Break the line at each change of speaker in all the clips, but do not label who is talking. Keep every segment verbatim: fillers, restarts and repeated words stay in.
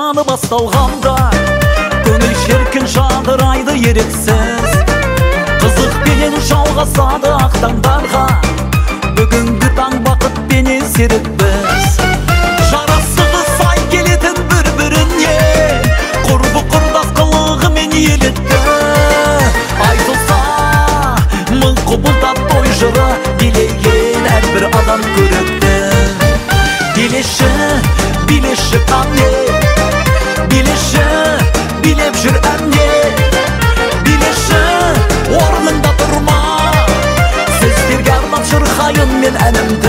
жаны басталғанда, көңіл шеркін жадырайды ерексіз. Қызық пенен жалғасады ақтаңдарға, бүгінгі таң бақыт пенен серік біз. Жарасығы сай келетін бір-біріне, құрбы құрдас қылығымен елетті. Айтылса мың құбылда той жыры, билеген әрбір адам көрікті. Билеші, билеші қане, билеші, билеп жүр әне. Билеші, орныңда тұрма, сіздерге арнап шырқайын мен әнімді.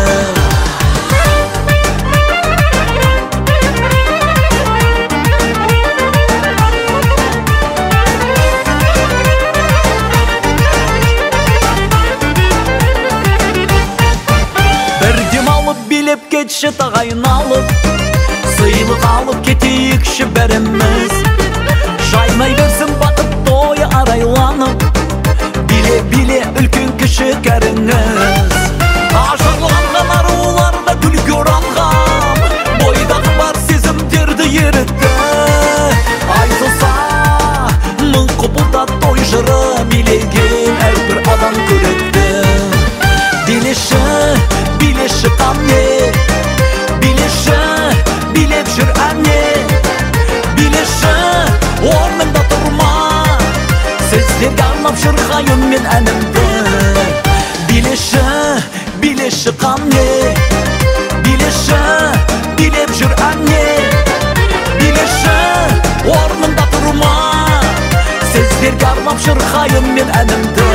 Билеп кетші тағайналып, сыйлық алып кетейікші бәріміз. Жаймай берсін бақыт тойы арайланып, биле-биле үлкен кіші кәріңіз. Ажарланған аруларда күлге оранған, бойдағы бар сезімдерді ерітті. Айтылса мың құбылда той жыры, билеген әрбір адам көрікті. Билеші, билеші қане, билеші, билеп жүр әне. Билеші, орныңда тұрма, сіздерге арнап шырқайын мен әнімді. Билеші, билеші қане, билеші, билеп жүр әне. Билеші, орныңда тұрма, сіздерге арнап шырқайын мен әнімді.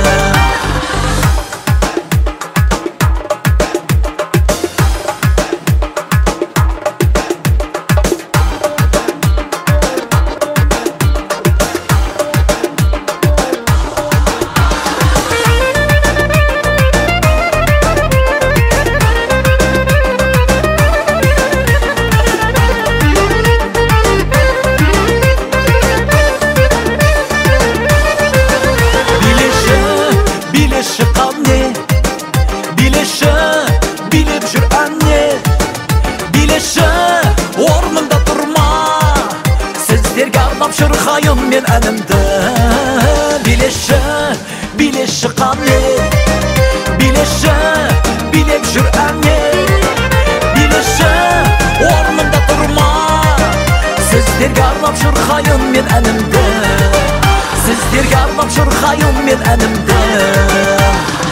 Билеші қане, билеші, билеп жүр әне. Билеші, орныңда тұрма, сіздерге арнап шырқайын мен әнімді. Билеші, билеші қане, билеші, билеп жүр әне. Билеші, орныңда тұрма, сіздерге арнап шырқайын мен әнімді. Сіздерге арнап шырқайын мен әнімді.